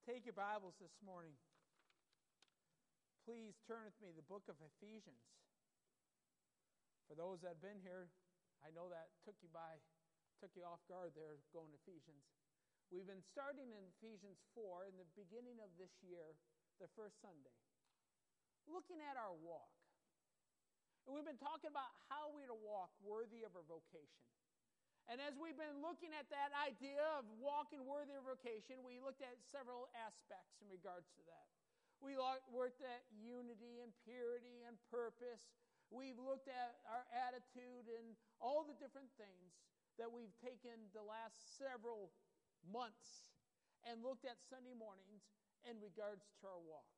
Take your Bibles this morning. Please turn with me to the book of Ephesians. For those that have been here, I know that took you off guard there going to Ephesians. We've been starting in Ephesians 4 in the beginning of this year, the first Sunday, looking at our walk. And we've been talking about how we're to walk worthy of our vocation. And as we've been looking at that idea of walking worthy of vocation, we looked at several aspects in regards to that. We worked at unity and purity and purpose. We've looked at our attitude and all the different things that we've taken the last several months and looked at Sunday mornings in regards to our walk.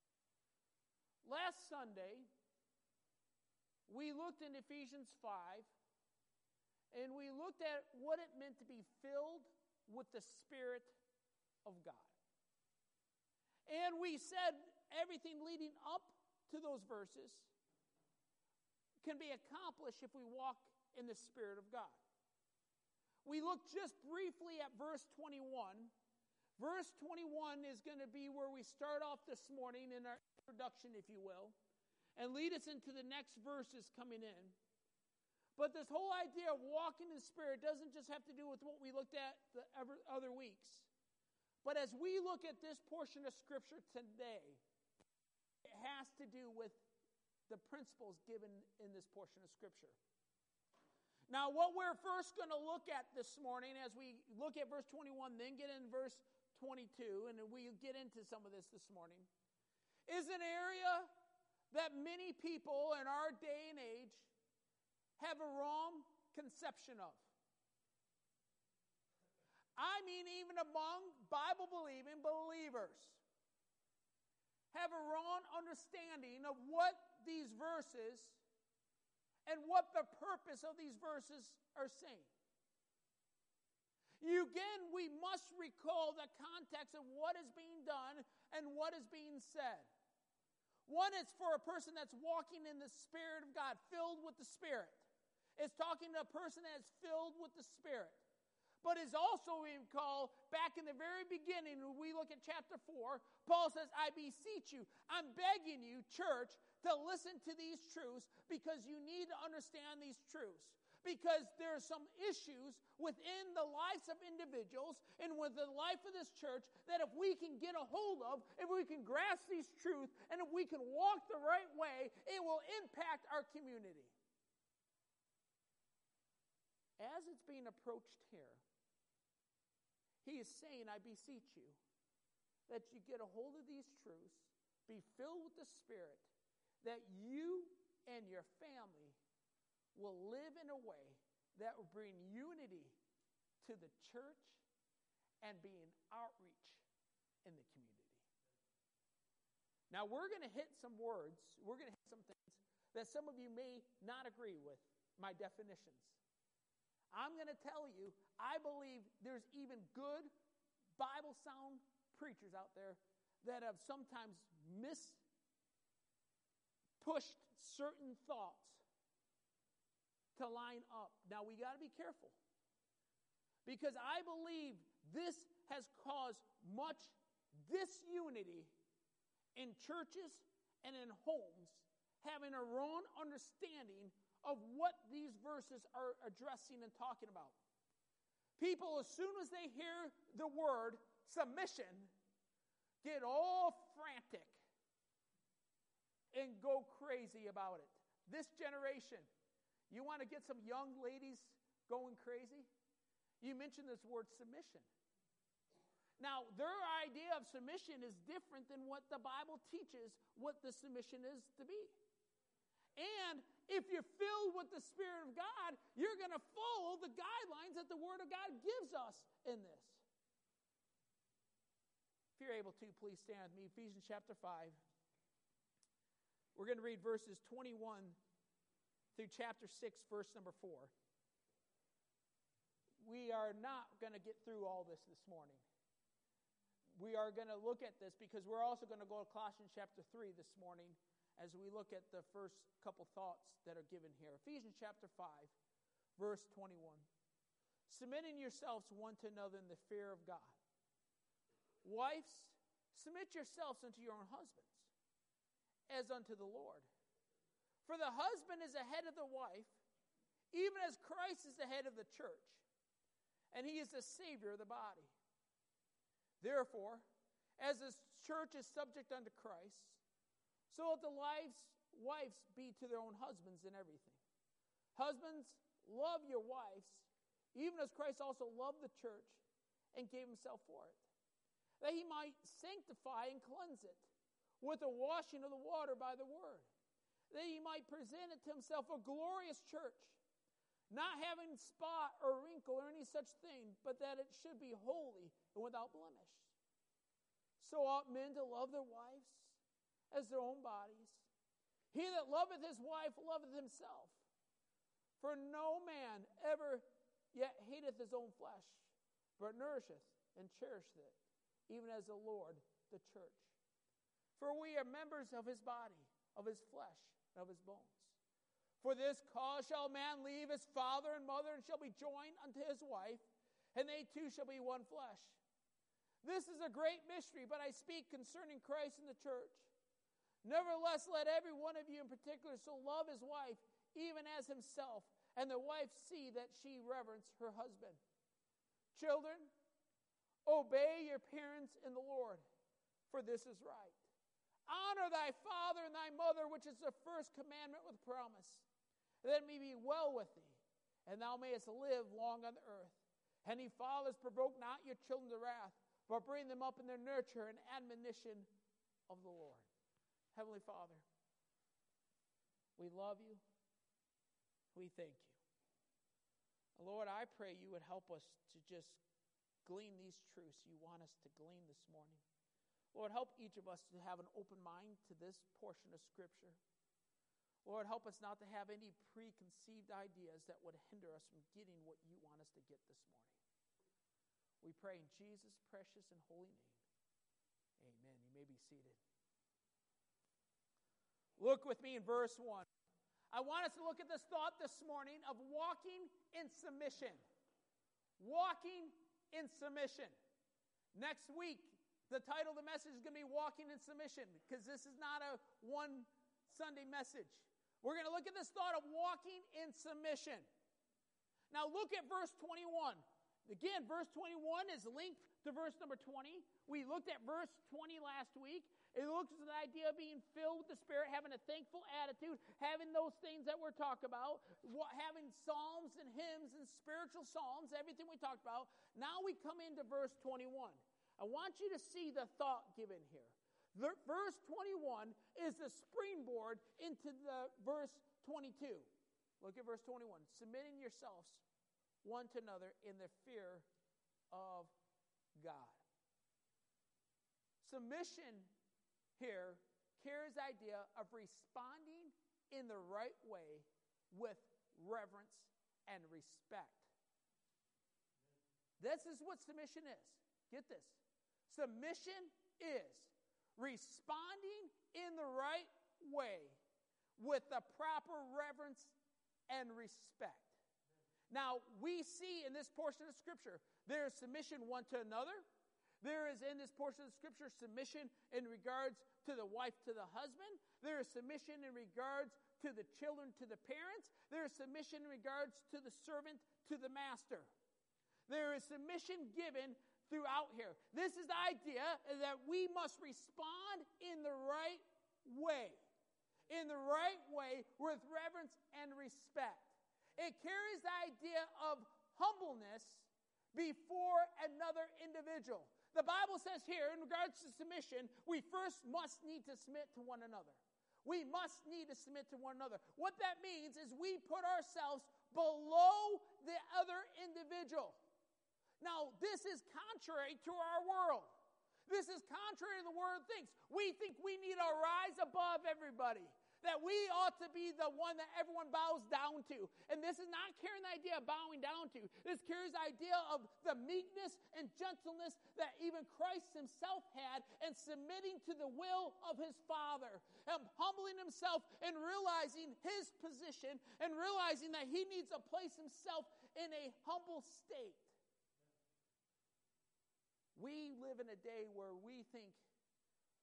Last Sunday, we looked in Ephesians 5, and we looked at what it meant to be filled with the Spirit of God. And we said everything leading up to those verses can be accomplished if we walk in the Spirit of God. We looked just briefly at verse 21. Verse 21 is going to be where we start off this morning in our introduction, if you will, and lead us into the next verses coming in. But this whole idea of walking in the Spirit doesn't just have to do with what we looked at the other weeks. But as we look at this portion of Scripture today, it has to do with the principles given in this portion of Scripture. Now, what we're first going to look at this morning, as we look at verse 21, then get in verse 22, and we get into some of this morning, is an area that many people in our day and age have a wrong conception of. I mean, even among Bible-believing believers have a wrong understanding of what these verses and what the purpose of these verses are saying. Again, we must recall the context of what is being done and what is being said. One is for a person that's walking in the Spirit of God, filled with the Spirit. It's talking to a person that is filled with the Spirit. But it's also, we recall, back in the very beginning, when we look at chapter 4, Paul says, I beseech you, I'm begging you, church, to listen to these truths because you need to understand these truths. Because there are some issues within the lives of individuals and with the life of this church that if we can get a hold of, if we can grasp these truths, and if we can walk the right way, it will impact our community. As it's being approached here, he is saying, I beseech you, that you get a hold of these truths, be filled with the Spirit, that you and your family will live in a way that will bring unity to the church and be an outreach in the community. Now, we're going to hit some words, we're going to hit some things that some of you may not agree with my definitions. I'm going to tell you, I believe there's even good Bible-sound preachers out there that have sometimes pushed certain thoughts to line up. Now, we got to be careful. Because I believe this has caused much disunity in churches and in homes, having a wrong understanding of what these verses are addressing and talking about. People, as soon as they hear the word submission, get all frantic and go crazy about it. This generation, you want to get some young ladies going crazy? You mentioned this word submission. Now, their idea of submission is different than what the Bible teaches what the submission is to be. And if you're filled with the Spirit of God, you're going to follow the guidelines that the Word of God gives us in this. If you're able to, please stand with me. Ephesians chapter 5. We're going to read verses 21 through chapter 6, verse number 4. We are not going to get through all this morning. We are going to look at this because we're also going to go to Colossians chapter 3 this morning as we look at the first couple thoughts that are given here. Ephesians chapter 5, verse 21. Submitting yourselves one to another in the fear of God. Wives, Submit yourselves unto your own husbands, as unto the Lord. For the husband is the head of the wife, even as Christ is the head of the church, and he is the Savior of the body. Therefore, as the church is subject unto Christ, so let the wives be to their own husbands in everything. Husbands, love your wives, even as Christ also loved the church and gave himself for it, that he might sanctify and cleanse it with the washing of the water by the word, that he might present it to himself a glorious church, not having spot or wrinkle or any such thing, but that it should be holy and without blemish. So ought men to love their wives as their own bodies. He that loveth his wife loveth himself. For no man ever yet hateth his own flesh, but nourisheth and cherisheth it, even as the Lord the church. For we are members of his body, of his flesh, and of his bones. For this cause shall a man leave his father and mother, and shall be joined unto his wife, and they two shall be one flesh. This is a great mystery, but I speak concerning Christ and the church. Nevertheless, let every one of you in particular so love his wife, even as himself, and the wife see that she reverence her husband. Children, obey your parents in the Lord, for this is right. Honor thy father and thy mother, which is the first commandment with promise, that it may be well with thee, and thou mayest live long on the earth. And ye fathers, provoke not your children to wrath, but bring them up in their nurture and admonition of the Lord. Heavenly Father, we love you. We thank you. Lord, I pray you would help us to just glean these truths you want us to glean this morning. Lord, help each of us to have an open mind to this portion of Scripture. Lord, help us not to have any preconceived ideas that would hinder us from getting what you want us to get this morning. We pray in Jesus' precious and holy name. Amen. You may be seated. Look with me in verse 1. I want us to look at this thought this morning of walking in submission. Walking in submission. Next week, the title of the message is going to be Walking in Submission, because this is not a one Sunday message. We're going to look at this thought of walking in submission. Now look at verse 21. Again, verse 21 is linked to verse number 20. We looked at verse 20 last week. It looks at the idea of being filled with the Spirit, having a thankful attitude, having those things that we're talking about, having psalms and hymns and spiritual psalms, everything we talked about. Now we come into verse 21. I want you to see the thought given here. Verse 21 is the springboard into the verse 22. Look at verse 21. Submitting yourselves one to another in the fear of God. Submission here carries the idea of responding in the right way with reverence and respect. This is what submission is. Get this. Submission is responding in the right way with the proper reverence and respect. Now, we see in this portion of Scripture, there is submission one to another. There is in this portion of Scripture submission in regards to the wife to the husband. There is submission in regards to the children to the parents. There is submission in regards to the servant to the master. There is submission given throughout here. This is the idea that we must respond in the right way. In the right way with reverence and respect. It carries the idea of humbleness before another individual. The Bible says here, in regards to submission, we first must need to submit to one another. We must need to submit to one another. What that means is we put ourselves below the other individual. Now, this is contrary to our world. This is contrary to the world thinks. We think we need to rise above everybody. That we ought to be the one that everyone bows down to. And this is not carrying the idea of bowing down to. This carries the idea of the meekness and gentleness that even Christ himself had, and submitting to the will of his Father, and humbling himself and realizing his position, and realizing that he needs to place himself in a humble state. We live in a day where we think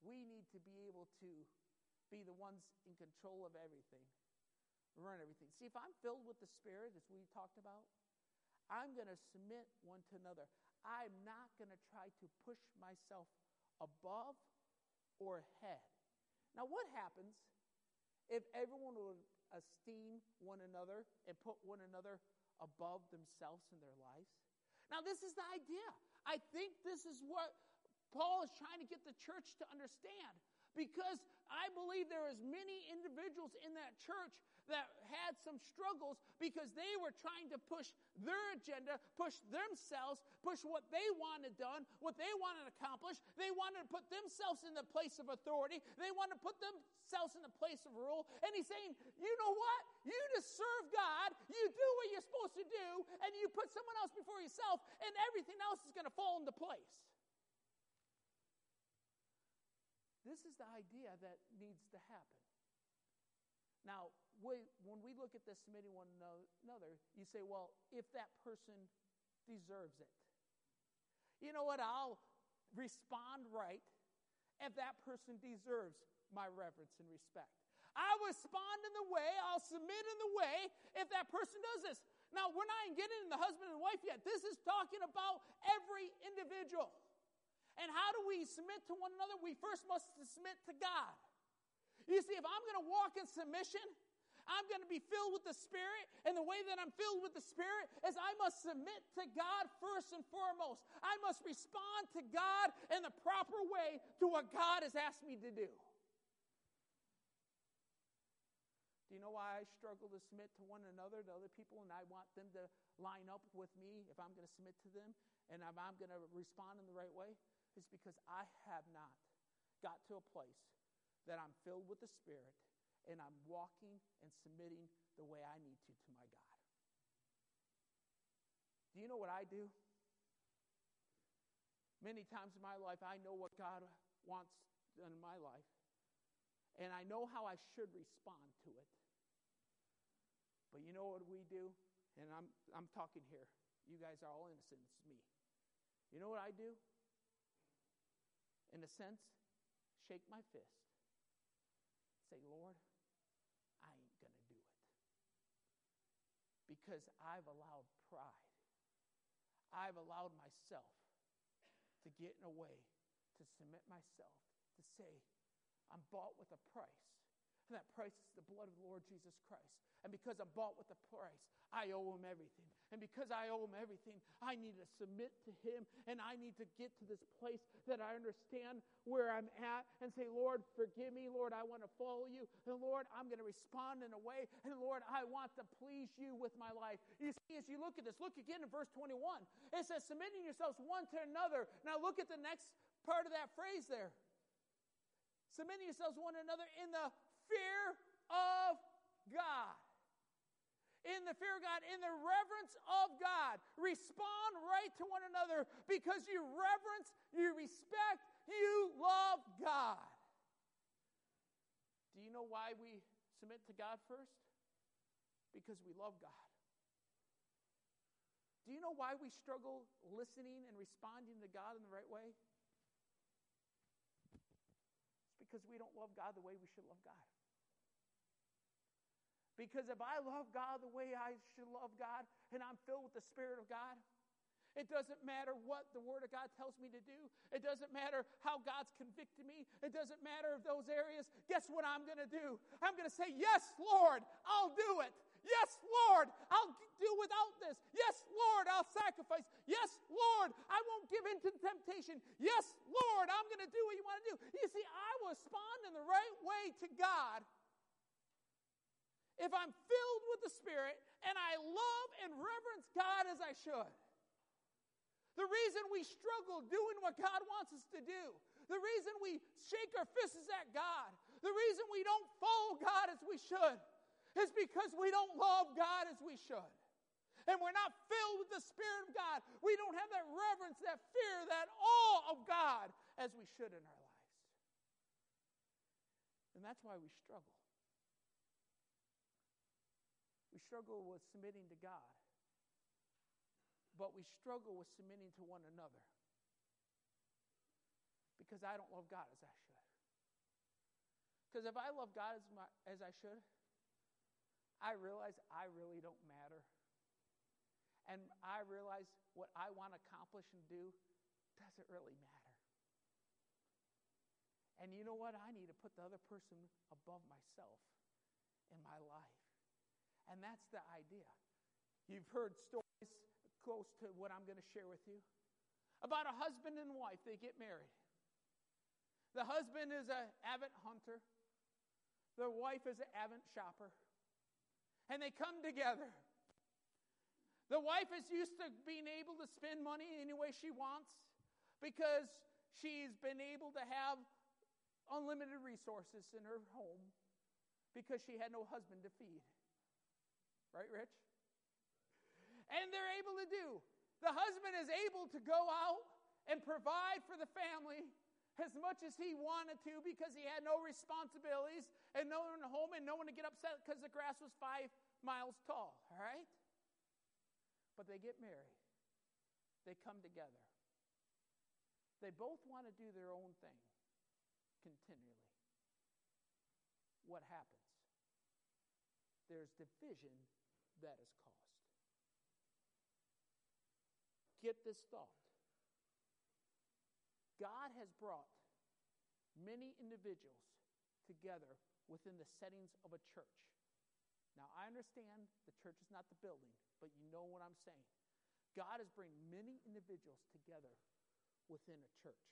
we need to be able to be the ones in control of everything, run everything. See, if I'm filled with the Spirit, as we talked about, I'm going to submit one to another. I'm not going to try to push myself above or ahead. Now, what happens if everyone would esteem one another and put one another above themselves in their lives? Now, this is the idea. I think this is what Paul is trying to get the church to understand, because I believe there is many individuals in that church that had some struggles because they were trying to push their agenda, push themselves, push what they wanted done, what they wanted accomplished. They wanted to put themselves in the place of authority. They wanted to put themselves in the place of rule. And he's saying, you know what? You just serve God, you do what you're supposed to do, and you put someone else before yourself, and everything else is going to fall into place. This is the idea that needs to happen. Now, when we look at this submitting one another, you say, well, if that person deserves it. You know what? I'll respond right if that person deserves my reverence and respect. I'll respond in the way, I'll submit in the way if that person does this. Now, we're not even getting into the husband and wife yet. This is talking about every individual. And how do we submit to one another? We first must submit to God. You see, if I'm going to walk in submission, I'm going to be filled with the Spirit, and the way that I'm filled with the Spirit is I must submit to God first and foremost. I must respond to God in the proper way to what God has asked me to do. Do you know why I struggle to submit to one another, to other people, and I want them to line up with me if I'm going to submit to them, and if I'm going to respond in the right way? It's because I have not got to a place that I'm filled with the Spirit and I'm walking and submitting the way I need to my God. Do you know what I do? Many times in my life, I know what God wants done in my life, and I know how I should respond to it. But you know what we do? And I'm talking here. You guys are all innocent. It's me. You know what I do? In a sense, shake my fist. Say, Lord, I ain't going to do it. Because I've allowed pride. I've allowed myself to get in a way, to submit myself, to say, I'm bought with a price. And that price is the blood of the Lord Jesus Christ. And because I'm bought with a price, I owe him everything. And because I owe him everything, I need to submit to him, and I need to get to this place that I understand where I'm at and say, Lord, forgive me. Lord, I want to follow you. And Lord, I'm going to respond in a way. And Lord, I want to please you with my life. You see, as you look at this, look again in verse 21. It says, submitting yourselves one to another. Now look at the next part of that phrase there. Submitting yourselves one to another in the fear of God. In the fear of God, in the reverence of God. Respond right to one another because you reverence, you respect, you love God. Do you know why we submit to God first? Because we love God. Do you know why we struggle listening and responding to God in the right way? It's because we don't love God the way we should love God. Because if I love God the way I should love God, and I'm filled with the Spirit of God, it doesn't matter what the Word of God tells me to do. It doesn't matter how God's convicted me. It doesn't matter if those areas. Guess what I'm going to do? I'm going to say, yes, Lord, I'll do it. Yes, Lord, I'll do without this. Yes, Lord, I'll sacrifice. Yes, Lord, I won't give in to temptation. Yes, Lord, I'm going to do what you want to do. You see, I will respond in the right way to God if I'm filled with the Spirit and I love and reverence God as I should. The reason we struggle doing what God wants us to do, the reason we shake our fists at God, the reason we don't follow God as we should, is because we don't love God as we should. And we're not filled with the Spirit of God. We don't have that reverence, that fear, that awe of God as we should in our lives. And that's why we struggle. We struggle with submitting to God, but we struggle with submitting to one another because I don't love God as I should. Because if I love God as I should, I realize I really don't matter. And I realize what I want to accomplish and do doesn't really matter. And you know what? I need to put the other person above myself in my life. And that's the idea. You've heard stories close to what I'm going to share with you about a husband and wife. They get married. The husband is an avid hunter. The wife is an avid shopper. And they come together. The wife is used to being able to spend money any way she wants because she's been able to have unlimited resources in her home because she had no husband to feed. Right, Rich? And they're able to do. The husband is able to go out and provide for the family as much as he wanted to because he had no responsibilities and no one at home and no one to get upset because the grass was 5 miles tall. All right? But they get married. They come together. They both want to do their own thing continually. What happens? There's division that is caused. Get this thought. God has brought many individuals together within the settings of a church. Now, I understand the church is not the building, but you know what I'm saying. God is bringing many individuals together within a church.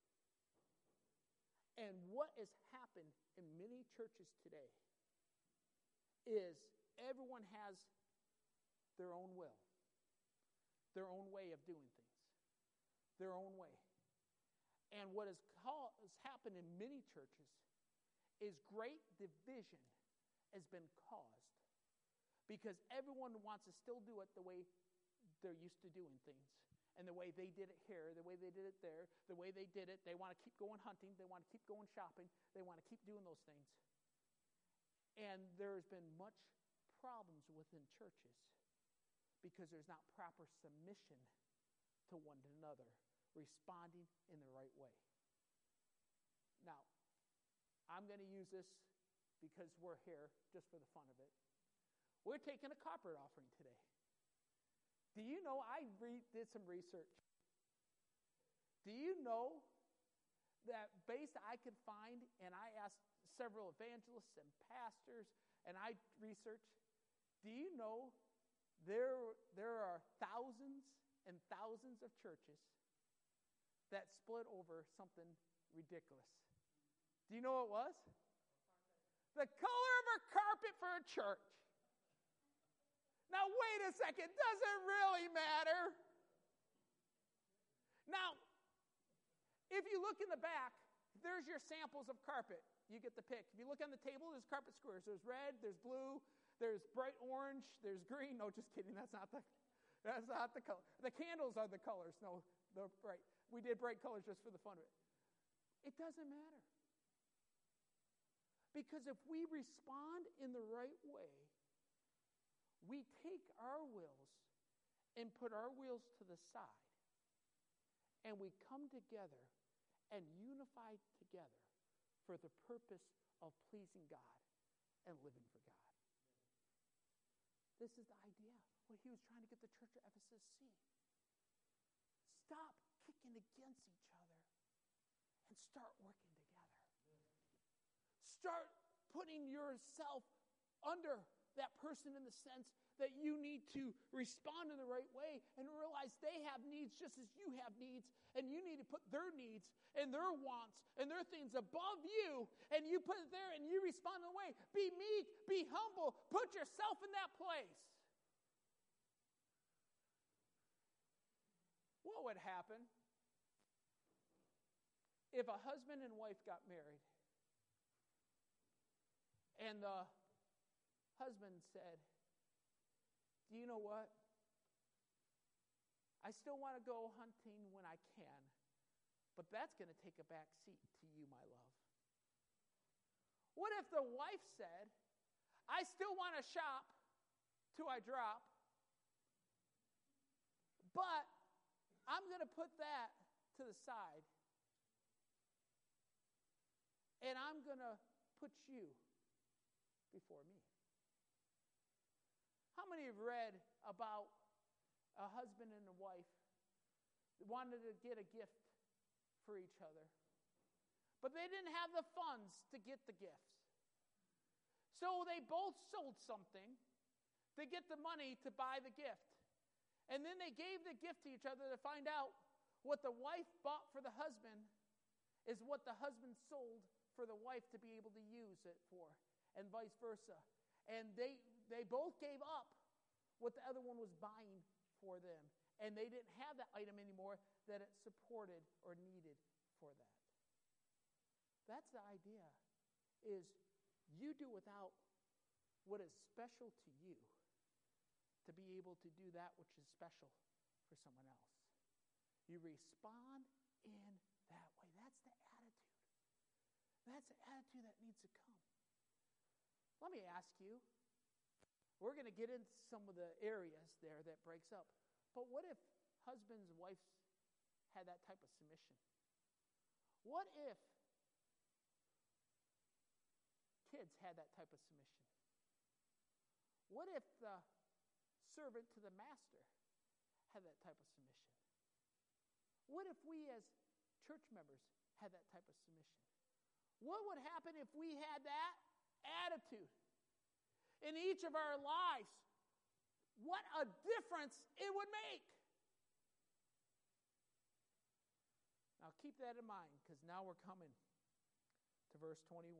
And what has happened in many churches today is everyone has their own will, their own way of doing things, their own way. And what has happened in many churches is great division has been caused because everyone wants to still do it the way they're used to doing things. And the way they did it here, the way they did it there, the way they did it, they want to keep going hunting, they want to keep going shopping, they want to keep doing those things. And there's been much problems within churches because there's not proper submission to one another, responding in the right way. Now, I'm going to use this because we're here just for the fun of it. We're taking a corporate offering today. Do you know, I did some research. Do you know that based I could find, and I asked several evangelists and pastors, and I researched, do you know there are thousands and thousands of churches that split over something ridiculous? Do you know what it was? The color of a carpet for a church. Now, wait a second. Does it really matter? Now, if you look in the back, there's your samples of carpet. You get the pick. If you look on the table, there's carpet squares. There's red, there's blue, there's bright orange, there's green. No, just kidding. That's not the color. The candles are the colors. No, they're bright. We did bright colors just for the fun of it. It doesn't matter. Because if we respond in the right way, we take our wills and put our wills to the side, and we come together and unify together for the purpose of pleasing God and living for God. This is the idea, what he was trying to get the church of Ephesus to see. Stop kicking against each other and start working together. Start putting yourself under that person in the sense that you need to respond in the right way and realize they have needs just as you have needs, and you need to put their needs and their wants and their things above you, and you put it there and you respond in a way. Be meek, be humble, put yourself in that place. What would happen if a husband and wife got married and the husband said, do you know what? I still want to go hunting when I can, but that's going to take a back seat to you, my love. What if the wife said, I still want to shop till I drop, but I'm going to put that to the side, and I'm going to puts you before me. How many have read about a husband and a wife that wanted to get a gift for each other, but they didn't have the funds to get the gifts? So they both sold something to get the money to buy the gift. And then they gave the gift to each other to find out what the wife bought for the husband is what the husband sold for the wife to be able to use it for, and vice versa. And they both gave up what the other one was buying for them. And they didn't have that item anymore that it supported or needed for that. That's the idea, is you do without what is special to you to be able to do that which is special for someone else. You respond in that way. That's the attitude. That's the attitude that needs to come. Let me ask you, we're going to get into some of the areas there that breaks up, but what if husbands and wives had that type of submission? What if kids had that type of submission? What if the servant to the master had that type of submission? What if we as church members had that type of submission? What would happen if we had that attitude in each of our lives? What a difference it would make. Now keep that in mind, because now we're coming to verse 22.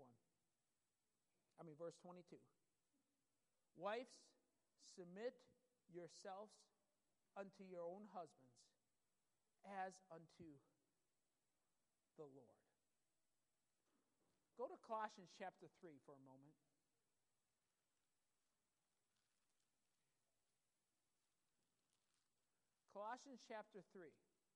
Wives, submit yourselves unto your own husbands as unto the Lord. Go to Colossians chapter 3 for a moment. Colossians chapter 3.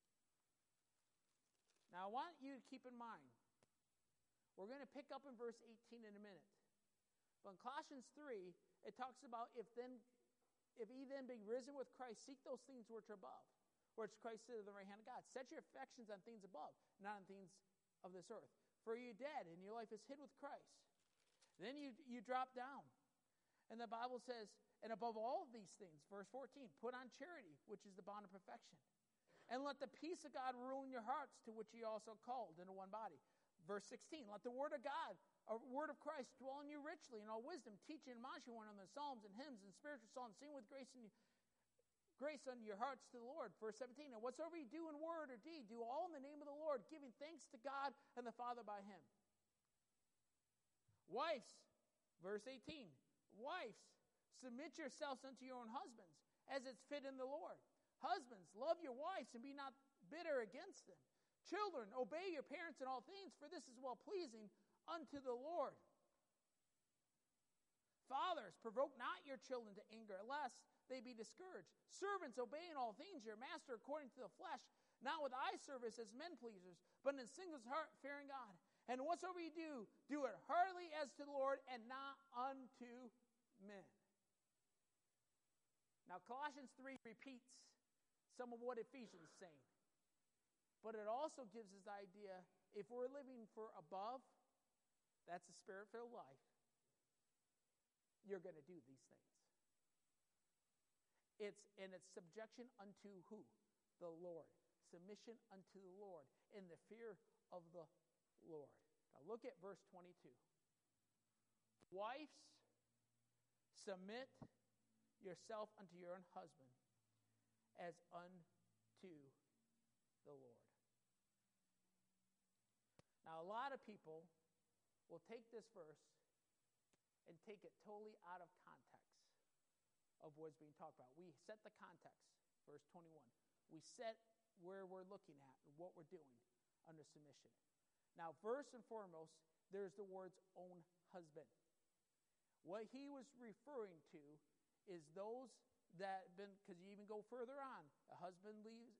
Now I want you to keep in mind, we're going to pick up in verse 18 in a minute. But in Colossians 3, it talks about if ye then be risen with Christ, seek those things which are above, which Christ sitteth at the right hand of God. Set your affections on things above, not on things of this earth. For you're dead, and your life is hid with Christ. Then you drop down. And the Bible says, and above all of these things, verse 14, put on charity, which is the bond of perfection. And let the peace of God rule in your hearts, to which ye also called into one body. Verse 16, let the word of God, a word of Christ, dwell in you richly in all wisdom, teaching and admonishing one another, psalms and hymns and spiritual songs, sing with grace unto your hearts to the Lord. Verse 17, and whatsoever you do in word or deed, do all in the name of the Lord, giving thanks to God and the Father by him. Wives, verse 18, wives, submit yourselves unto your own husbands, as it's fit in the Lord. Husbands, love your wives and be not bitter against them. Children, obey your parents in all things, for this is well-pleasing unto the Lord. Fathers, provoke not your children to anger, lest they be discouraged. Servants, obey in all things your master according to the flesh, not with eye service as men pleasers, but in a singles heart fearing God. And whatsoever you do, do it heartily as to the Lord and not unto men. Now Colossians 3 repeats some of what Ephesians is saying. But it also gives us the idea, if we're living for above, that's a spirit-filled life, you're going to do these things. It's subjection unto who? The Lord. Submission unto the Lord in the fear of the Lord. Now look at verse 22. Wives, submit yourself unto your own husband as unto the Lord. Now, a lot of people will take this verse and take it totally out of context of what's being talked about. We set the context, verse 21. We set where we're looking at and what we're doing under submission. Now, first and foremost, there's the words own husband. What he was referring to is those that been, because you even go further on, the husband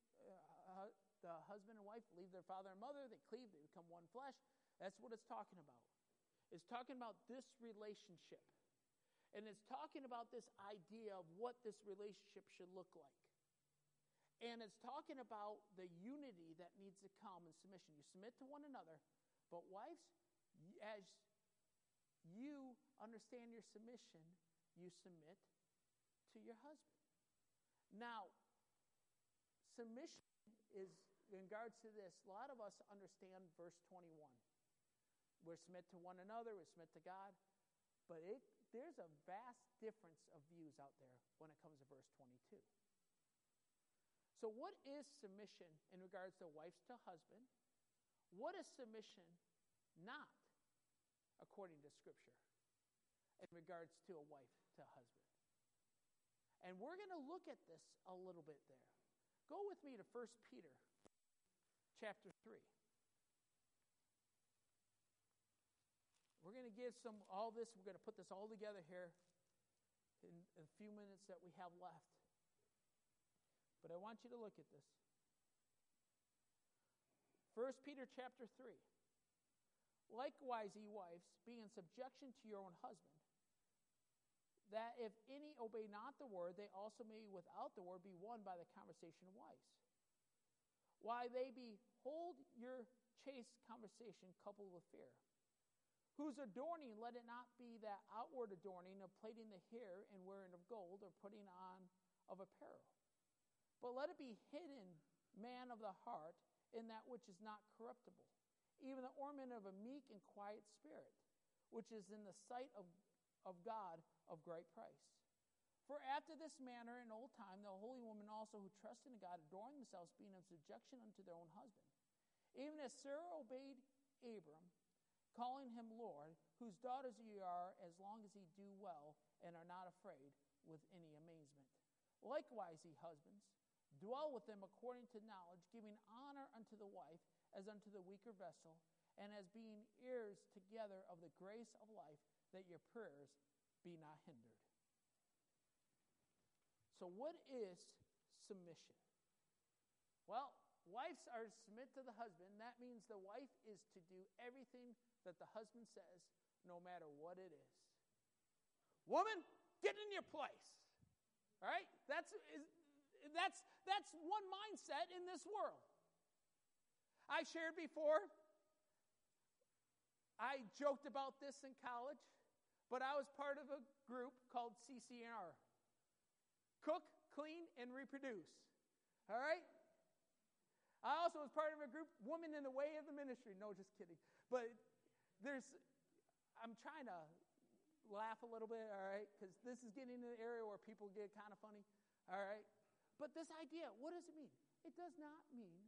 and wife leave their father and mother, they cleave, they become one flesh. That's what it's talking about. It's talking about this relationship. And it's talking about this idea of what this relationship should look like. And it's talking about the unity that needs to come in submission. You submit to one another, but wives, as you understand your submission, you submit to your husband. Now, submission is, in regards to this, a lot of us understand verse 21. We're submit to one another, we submit to God, but there's a vast difference of views out there when it comes to verse 22. So what is submission in regards to wives to husband? What is submission not according to Scripture in regards to a wife to husband? And we're going to look at this a little bit there. Go with me to 1 Peter chapter 3. We're going to give all this, we're going to put this all together here in a few minutes that we have left. But I want you to look at this. 1 Peter chapter 3. Likewise, ye wives, be in subjection to your own husband, that if any obey not the word, they also may without the word be won by the conversation of wives. Why they behold your chaste conversation coupled with fear, whose adorning let it not be that outward adorning of plaiting the hair and wearing of gold or putting on of apparel. But let it be hidden, man of the heart, in that which is not corruptible, even the ornament of a meek and quiet spirit, which is in the sight of God of great price. For after this manner in old time, the holy women also who trust in God adorn themselves, being in subjection unto their own husband. Even as Sarah obeyed Abram, calling him Lord, whose daughters ye are, as long as ye do well, and are not afraid with any amazement. Likewise, ye husbands, dwell with them according to knowledge, giving honor unto the wife as unto the weaker vessel, and as being heirs together of the grace of life, that your prayers be not hindered. So what is submission? Well, wives are to submit to the husband. That means the wife is to do everything that the husband says, no matter what it is. Woman, get in your place. All right? That's one mindset in this world. I shared before, I joked about this in college, but I was part of a group called CCNR. Cook, clean, and reproduce. All right? I also was part of a group, Women in the Way of the Ministry. No, just kidding. But I'm trying to laugh a little bit, all right? Because this is getting into the area where people get kind of funny, all right? But this idea, what does it mean? It does not mean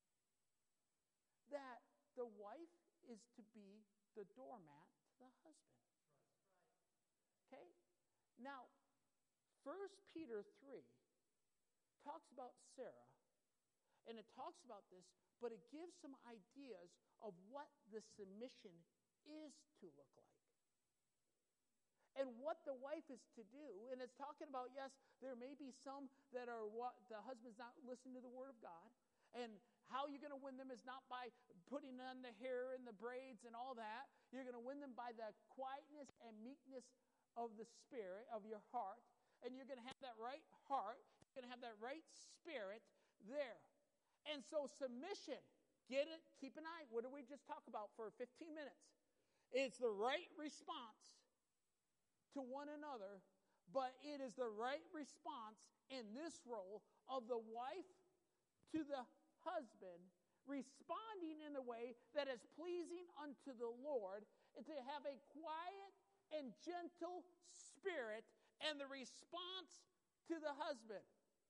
that the wife is to be the doormat to the husband. Okay? Now, 1 Peter 3 talks about Sarah, and it talks about this, but it gives some ideas of what the submission is to look like. And what the wife is to do. And it's talking about, yes, there may be some that are the husband's not listening to the word of God. And how you're going to win them is not by putting on the hair and the braids and all that. You're going to win them by the quietness and meekness of the spirit, of your heart. And you're going to have that right heart. You're going to have that right spirit there. And so submission, get it, keep an eye. What did we just talk about for 15 minutes? It's the right response to one another, but it is the right response in this role of the wife to the husband, responding in a way that is pleasing unto the Lord, and to have a quiet and gentle spirit and the response to the husband.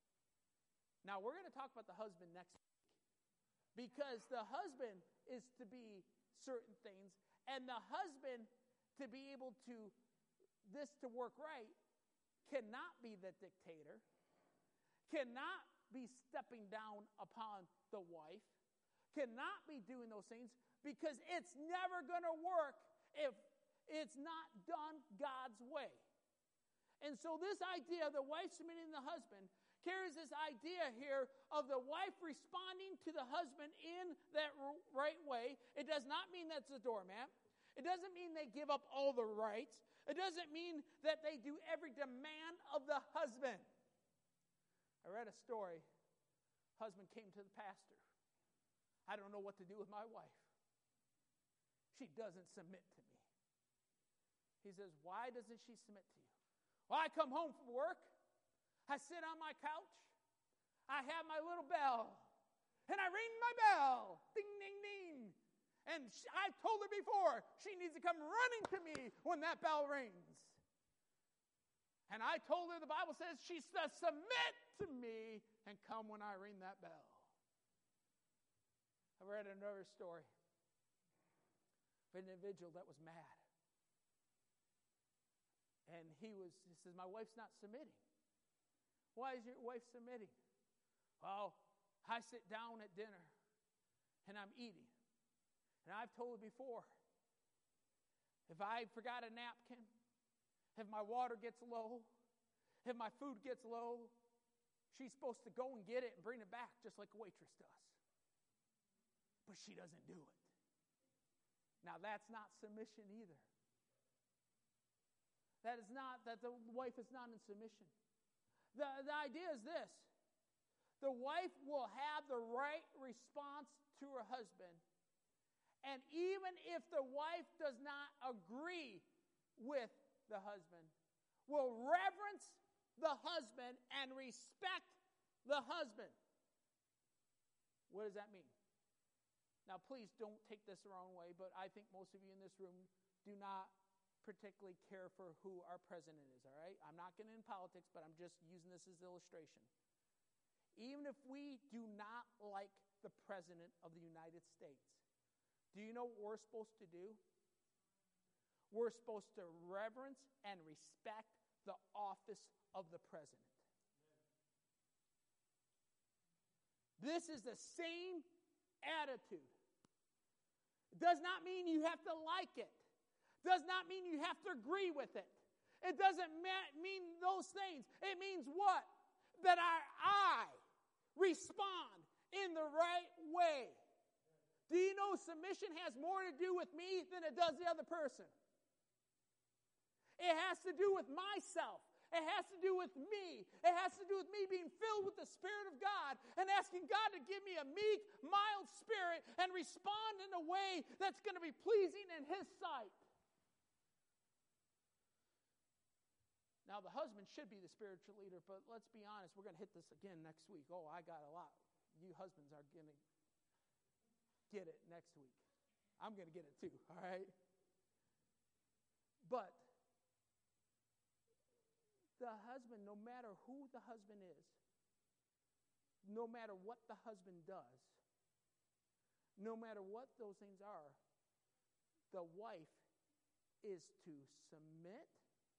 Now, we're going to talk about the husband next week, because the husband is to be certain things, and the husband to be able to this to work right cannot be the dictator, cannot be stepping down upon the wife, cannot be doing those things, because it's never going to work if it's not done God's way. And so this idea of the wife submitting to the husband carries this idea here of the wife responding to the husband in that right way. It does not mean that's a doormat. It doesn't mean they give up all the rights. It doesn't mean that they do every demand of the husband. I read a story. Husband came to the pastor. I don't know what to do with my wife. She doesn't submit to me. He says, why doesn't she submit to you? Well, I come home from work. I sit on my couch. I have my little bell. And I ring my bell. Ding, ding, ding. And I've told her before, she needs to come running to me when that bell rings. And I told her the Bible says she's to submit to me and come when I ring that bell. I read another story of an individual that was mad. And he says, my wife's not submitting. Why is your wife submitting? Well, I sit down at dinner and I'm eating. And I've told her before, if I forgot a napkin, if my water gets low, if my food gets low, she's supposed to go and get it and bring it back just like a waitress does. But she doesn't do it. Now that's not submission either. That the wife is not in submission. The idea is this. The wife will have the right response to her husband. And even if the wife does not agree with the husband, will reverence the husband and respect the husband. What does that mean? Now, please don't take this the wrong way, but I think most of you in this room do not particularly care for who our president is, all right? I'm not getting into politics, but I'm just using this as an illustration. Even if we do not like the president of the United States, do you know what we're supposed to do? We're supposed to reverence and respect the office of the president. This is the same attitude. It does not mean you have to like it. Does not mean you have to agree with it. It doesn't mean those things. It means what? That I respond in the right way. Do you know submission has more to do with me than it does the other person? It has to do with myself. It has to do with me. It has to do with me being filled with the Spirit of God and asking God to give me a meek, mild spirit and respond in a way that's going to be pleasing in His sight. Now, the husband should be the spiritual leader, but let's be honest, we're going to hit this again next week. Oh, I got a lot. You husbands are going to get it next week. I'm going to get it too, all right? But the husband, no matter who the husband is, no matter what the husband does, no matter what those things are, the wife is to submit,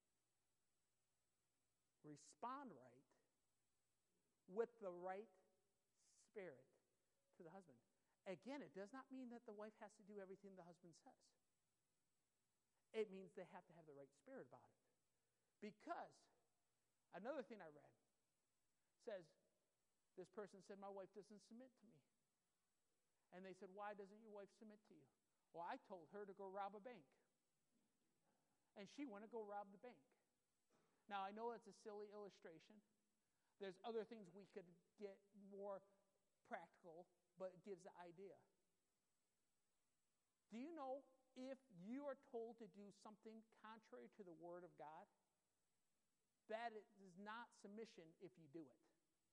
respond right, with the right spirit to the husband. Again, it does not mean that the wife has to do everything the husband says. It means they have to have the right spirit about it. Because another thing I read says, this person said, my wife doesn't submit to me. And they said, why doesn't your wife submit to you? Well, I told her to go rob a bank. And she went to go rob the bank. Now, I know it's a silly illustration. There's other things we could get more practical, but it gives the idea. Do you know if you are told to do something contrary to the Word of God, that is not submission if you do it?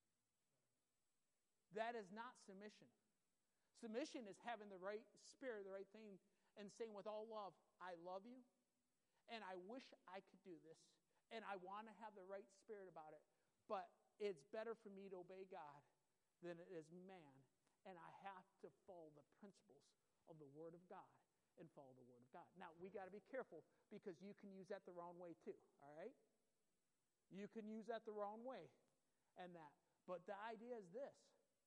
That is not submission. Submission is having the right spirit, the right thing, and saying with all love, I love you, and I wish I could do this, and I want to have the right spirit about it, but it's better for me to obey God than it is man, and I have to follow the principles of the Word of God and follow the Word of God. Now, we got to be careful because you can use that the wrong way too, all right? You can use that the wrong way and that. But the idea is this.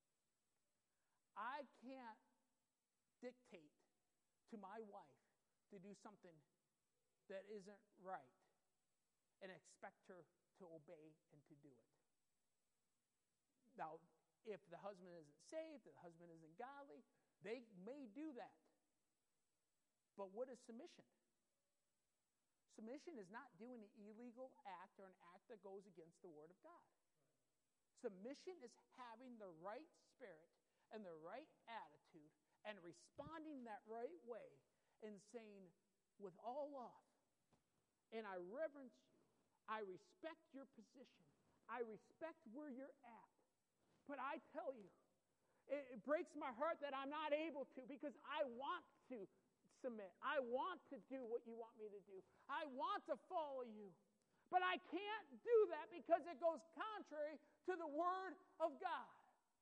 I can't dictate to my wife to do something that isn't right and expect her to obey and to do it. Now, if the husband isn't saved, the husband isn't godly, they may do that. But what is submission? Submission is not doing an illegal act or an act that goes against the Word of God. Submission is having the right spirit and the right attitude and responding that right way and saying with all love, and I reverence you. I respect your position. I respect where you're at. But I tell you, it breaks my heart that I'm not able to, because I want to submit. I want to do what you want me to do. I want to follow you. But I can't do that because it goes contrary to the Word of God.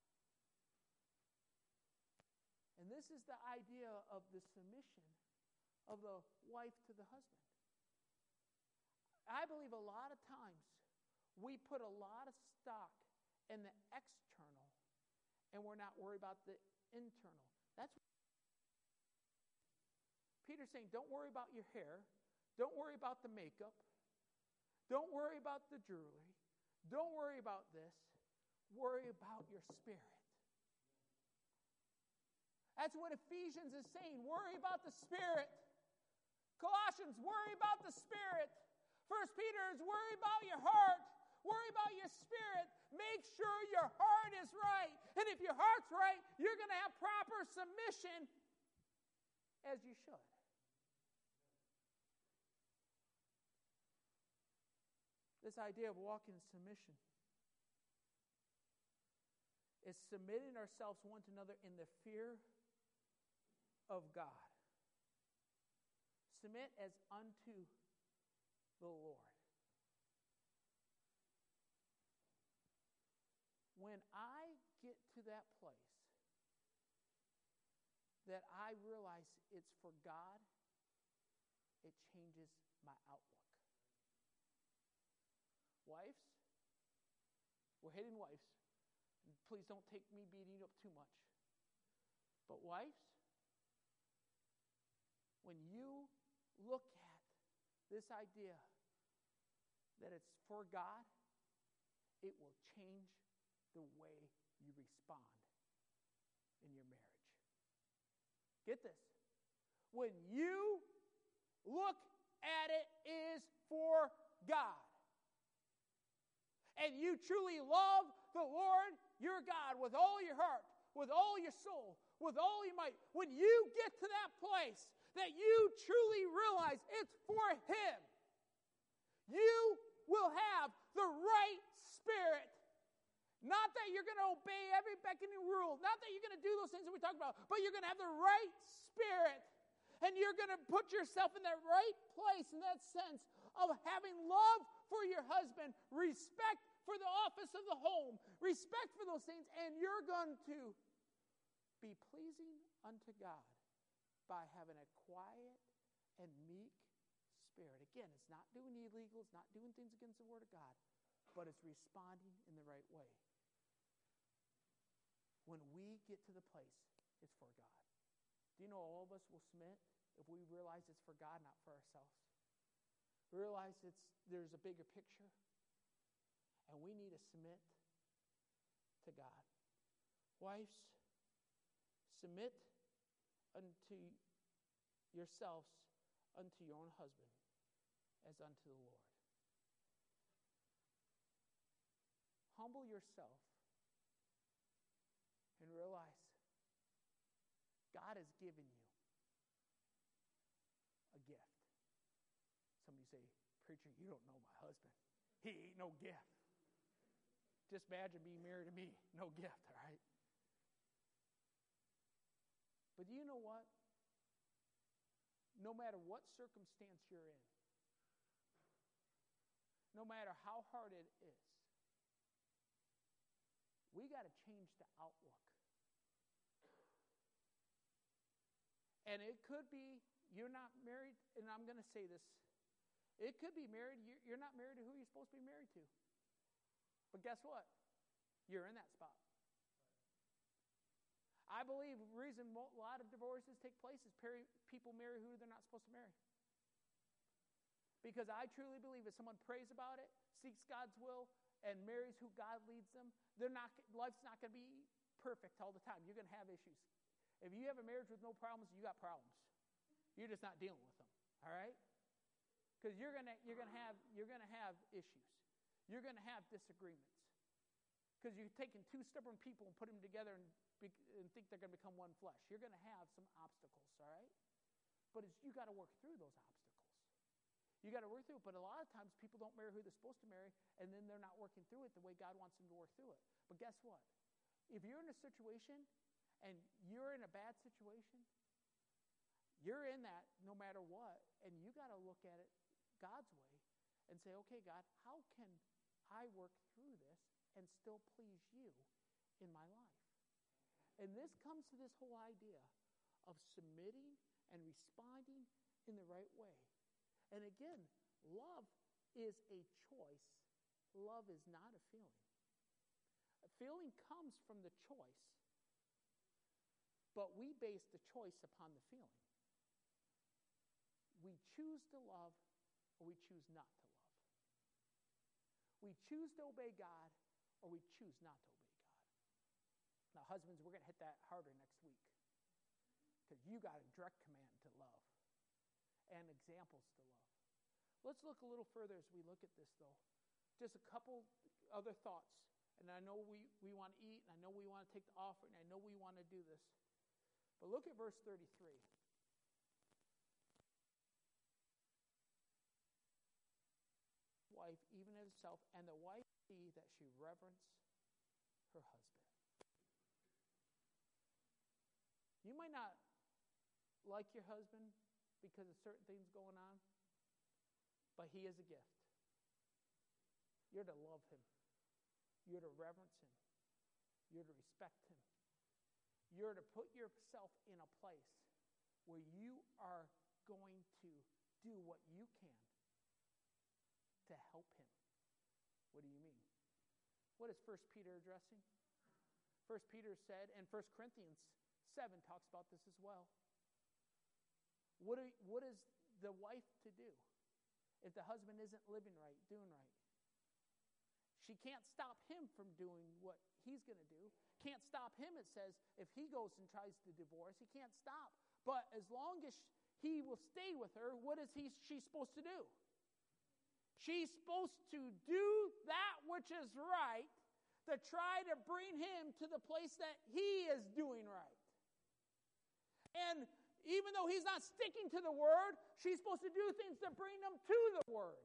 And this is the idea of the submission of the wife to the husband. I believe a lot of times we put a lot of stock in the external, and we're not worried about the internal. That's what Peter's saying. Don't worry about your hair. Don't worry about the makeup. Don't worry about the jewelry. Don't worry about this. Worry about your spirit. That's what Ephesians is saying. Worry about the spirit. Colossians, worry about the spirit. 1 Peter is worry about your heart. Worry about your spirit. Make sure your heart is right. And if your heart's right, you're going to have proper submission, as you should. This idea of walking in submission is submitting ourselves one to another in the fear of God. Submit as unto the Lord. When I get to that place that I realize it's for God, it changes my outlook. Wives, we're hitting wives. Please don't take me beating up too much. But wives, when you look at this idea that it's for God, it will change the way you respond in your marriage. Get this. When you look at it is for God, and you truly love the Lord your God with all your heart, with all your soul, with all your might, when you get to that place that you truly realize it's for Him, you will have the right spirit. Not that you're going to obey every beckoning rule, not that you're going to do those things that we talked about, but you're going to have the right spirit, and you're going to put yourself in that right place, in that sense of having love for your husband, respect for the office of the home, respect for those things, and you're going to be pleasing unto God by having a quiet and meek spirit. Again, it's not doing illegal, it's not doing things against the Word of God, but it's responding in the right way. When we get to the place, it's for God. Do you know all of us will submit if we realize it's for God, not for ourselves? Realize there's a bigger picture, and we need to submit to God. Wives, submit unto yourselves unto your own husband as unto the Lord. Humble yourself and realize God has given you a gift. Somebody say, "Preacher, you don't know my husband. He ain't no gift." Just imagine being married to me. No gift, all right? But do you know what? No matter what circumstance you're in, no matter how hard it is, we got to change the outlook. And it could be you're not married, and I'm going to say this. It could be married, you're not married to who you're supposed to be married to. But guess what? You're in that spot. I believe the reason a lot of divorces take place is people marry who they're not supposed to marry. Because I truly believe if someone prays about it, seeks God's will, and marries who God leads them, life's not going to be perfect all the time. You're going to have issues. If you have a marriage with no problems, you got problems. You're just not dealing with them. All right? Because you're gonna have issues. You're gonna have disagreements. Because you're taking two stubborn people and put them together and think they're gonna become one flesh. You're gonna have some obstacles. All right? But you got to work through those obstacles. You got to work through it. But a lot of times people don't marry who they're supposed to marry, and then they're not working through it the way God wants them to work through it. But guess what? If you're in a situation and you're in a bad situation, you're in that no matter what, and you got to look at it God's way and say, okay, God, how can I work through this and still please you in my life? And this comes to this whole idea of submitting and responding in the right way. And again, love is a choice. Love is not a feeling. A feeling comes from the choice, but we base the choice upon the feeling. We choose to love or we choose not to love. We choose to obey God or we choose not to obey God. Now, husbands, we're going to hit that harder next week because you got a direct command to love and examples to love. Let's look a little further as we look at this, though. Just a couple other thoughts. And I know we want to eat, and I know we want to take the offering, and I know we want to do this. But look at verse 33. Wife, even as herself, and the wife see that she reverence her husband. You might not like your husband because of certain things going on, but he is a gift. You're to love him. You're to reverence him. You're to respect him. You're to put yourself in a place where you are going to do what you can to help him. What do you mean? What is 1 Peter addressing? 1 Peter said, and 1 Corinthians 7 talks about this as well. What is the wife to do if the husband isn't living right, doing right? She can't stop him from doing what he's going to do. Can't stop him, it says, if he goes and tries to divorce. He can't stop. But as long as he will stay with her, what is she supposed to do? She's supposed to do that which is right to try to bring him to the place that he is doing right. And even though he's not sticking to the word, she's supposed to do things to bring him to the word.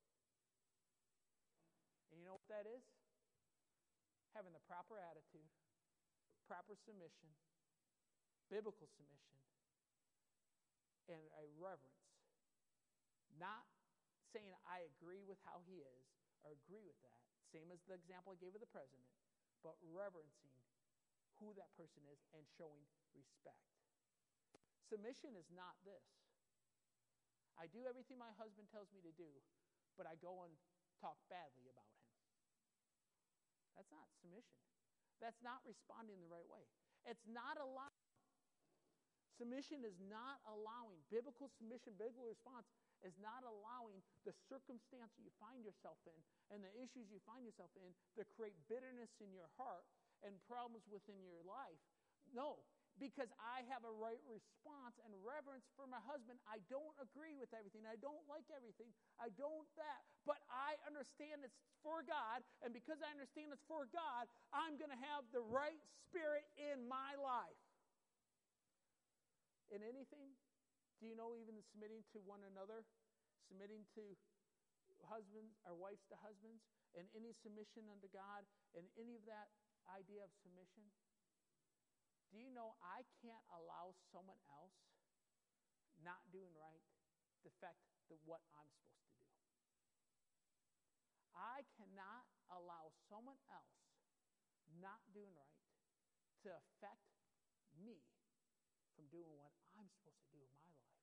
And you know what that is? Having the proper attitude, proper submission, biblical submission, and a reverence. Not saying I agree with how he is or agree with that, same as the example I gave of the president, but reverencing who that person is and showing respect. Submission is not this. I do everything my husband tells me to do, but I go and talk badly about him. That's not submission. That's not responding the right way. It's not allowing. Submission is not allowing. Biblical submission, biblical response is not allowing the circumstance you find yourself in and the issues you find yourself in to create bitterness in your heart and problems within your life. No, because I have a right response and reverence for my husband. I don't agree with everything. I don't like everything. I don't that. But I understand it's for God. And because I understand it's for God, I'm going to have the right spirit in my life. In anything, do you know even submitting to one another, submitting to husbands or wives to husbands, and any submission unto God, and any of that idea of submission? Do you know I can't allow someone else not doing right to affect what I'm supposed to do? I cannot allow someone else not doing right to affect me from doing what I'm supposed to do in my life.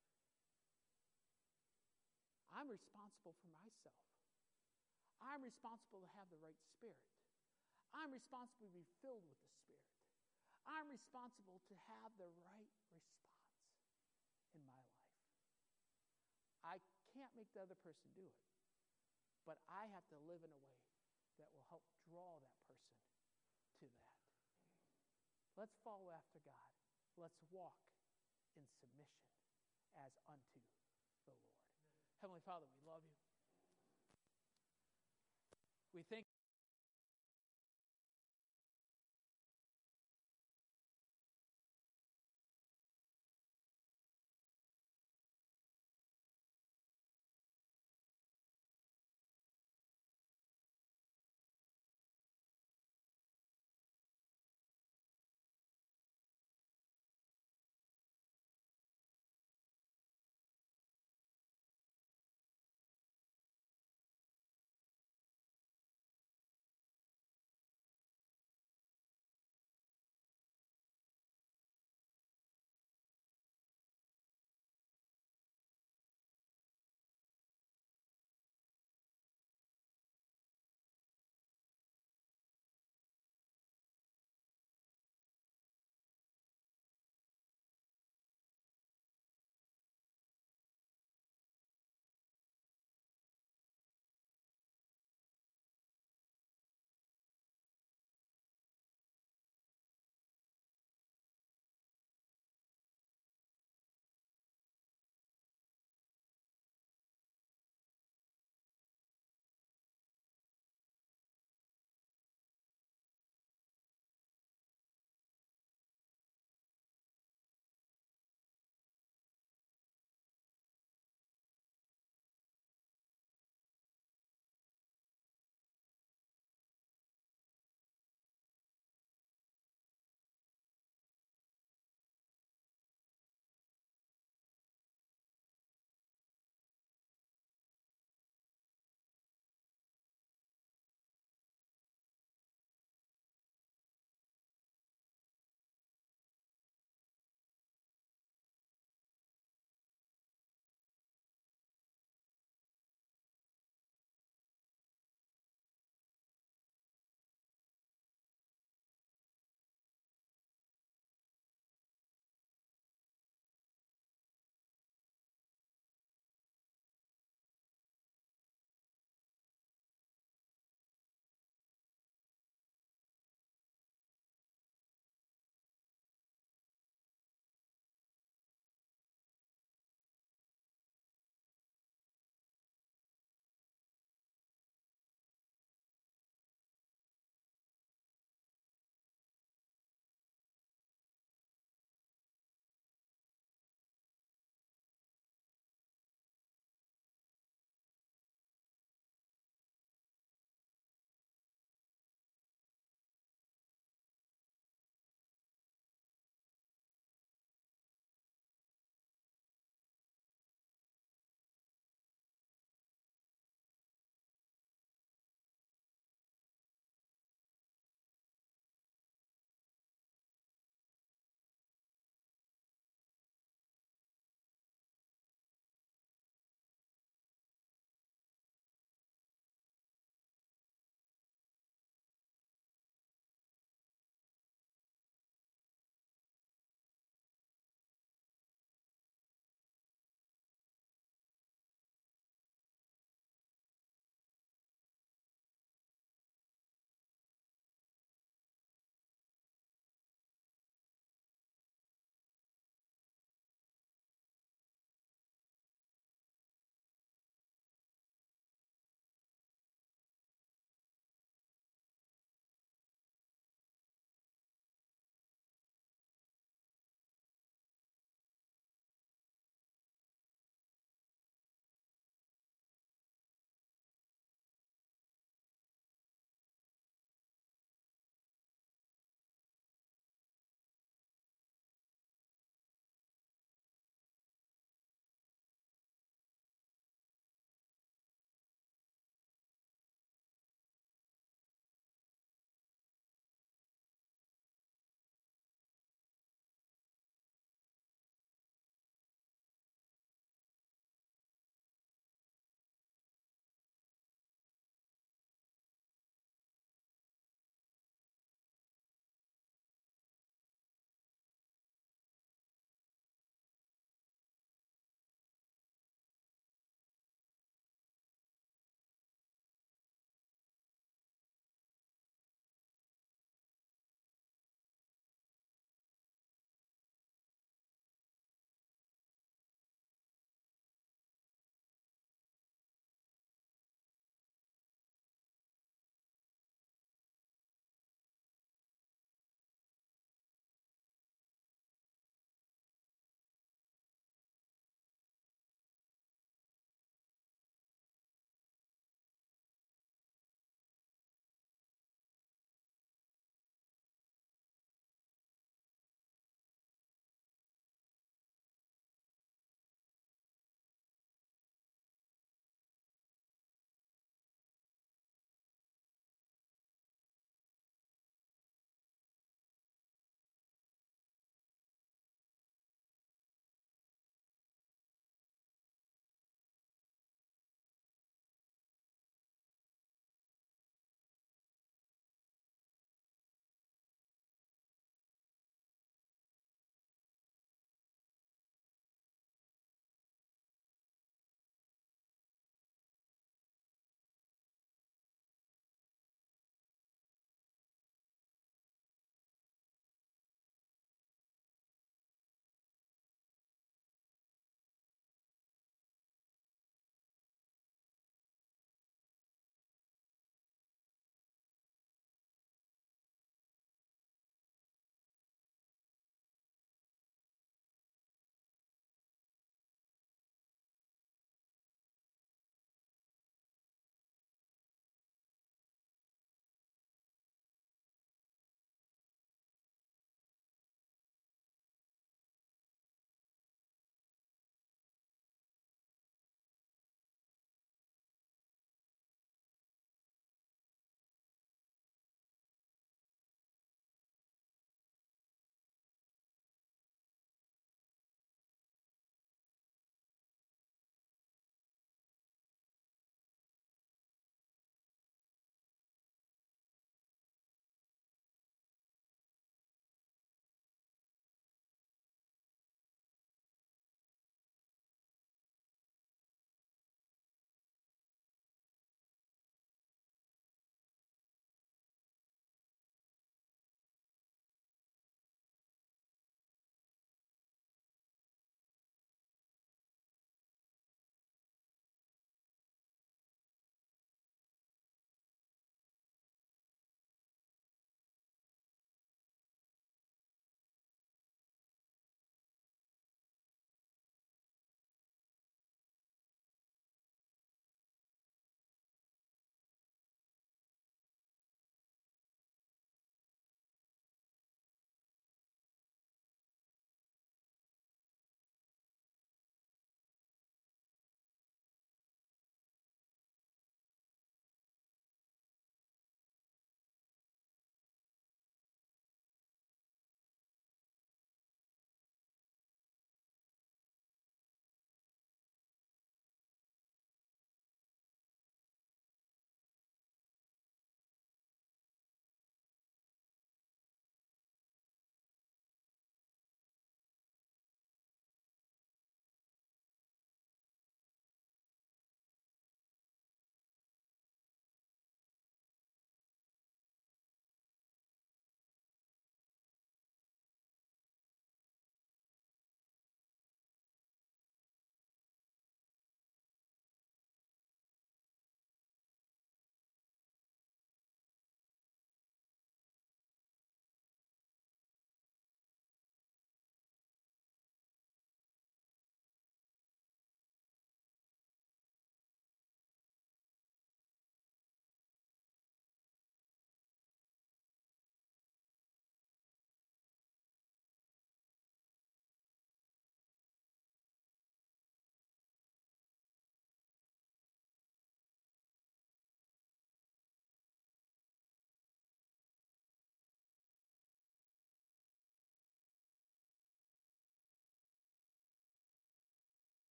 I'm responsible for myself. I'm responsible to have the right spirit. I'm responsible to be filled with the Spirit. I'm responsible to have the right response in my life. I can't make the other person do it, but I have to live in a way that will help draw that person to that. Let's follow after God. Let's walk in submission as unto the Lord. Heavenly Father, we love you. We thank